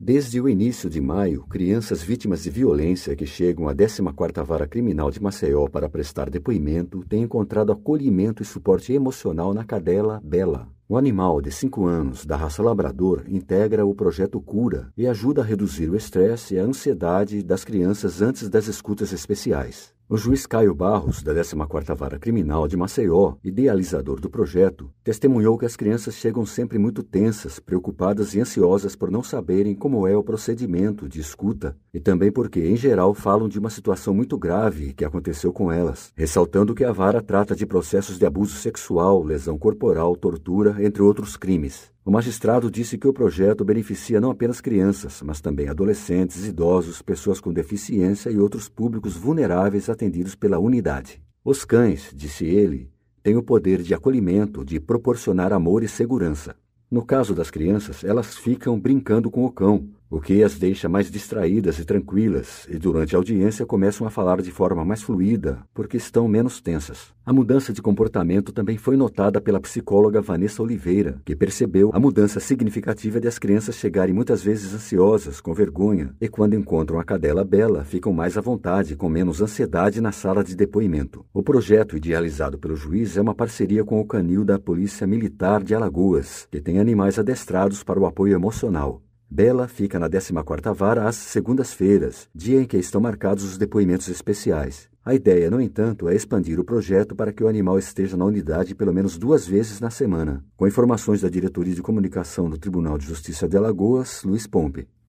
Desde o início de maio, crianças vítimas de violência que chegam à 14ª Vara Criminal de Maceió para prestar depoimento têm encontrado acolhimento e suporte emocional na cadela Bela. O animal de 5 anos, da raça labrador, integra o projeto Cura e ajuda a reduzir o estresse e a ansiedade das crianças antes das escutas especiais. O juiz Caio Barros, da 14ª Vara Criminal de Maceió, idealizador do projeto, testemunhou que as crianças chegam sempre muito tensas, preocupadas e ansiosas por não saberem como é o procedimento de escuta e também porque, em geral, falam de uma situação muito grave que aconteceu com elas, ressaltando que a vara trata de processos de abuso sexual, lesão corporal, tortura, entre outros crimes. O magistrado disse que o projeto beneficia não apenas crianças, mas também adolescentes, idosos, pessoas com deficiência e outros públicos vulneráveis atendidos pela unidade. Os cães, disse ele, têm o poder de acolhimento, de proporcionar amor e segurança. No caso das crianças, elas ficam brincando com o cão, o que as deixa mais distraídas e tranquilas, e durante a audiência começam a falar de forma mais fluida, porque estão menos tensas. A mudança de comportamento também foi notada pela psicóloga Vanessa Oliveira, que percebeu a mudança significativa de as crianças chegarem muitas vezes ansiosas, com vergonha, e quando encontram a cadela Bela, ficam mais à vontade, com menos ansiedade na sala de depoimento. O projeto idealizado pelo juiz é uma parceria com o canil da Polícia Militar de Alagoas, que tem animais adestrados para o apoio emocional. Bela fica na 14ª Vara às segundas-feiras, dia em que estão marcados os depoimentos especiais. A ideia, no entanto, é expandir o projeto para que o animal esteja na unidade pelo menos 2 vezes na semana. Com informações da Diretoria de Comunicação do Tribunal de Justiça de Alagoas, Luiz Pompe.